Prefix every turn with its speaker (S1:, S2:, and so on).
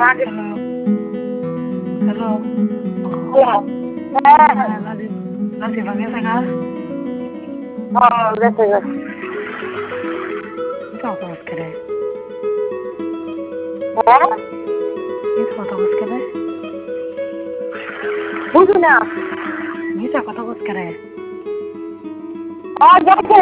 S1: hello hello লাজিফা গেছে গা কথা বলতে রে কথা বলতে রে
S2: বুঝি না
S1: মিশা কথা বলতে রে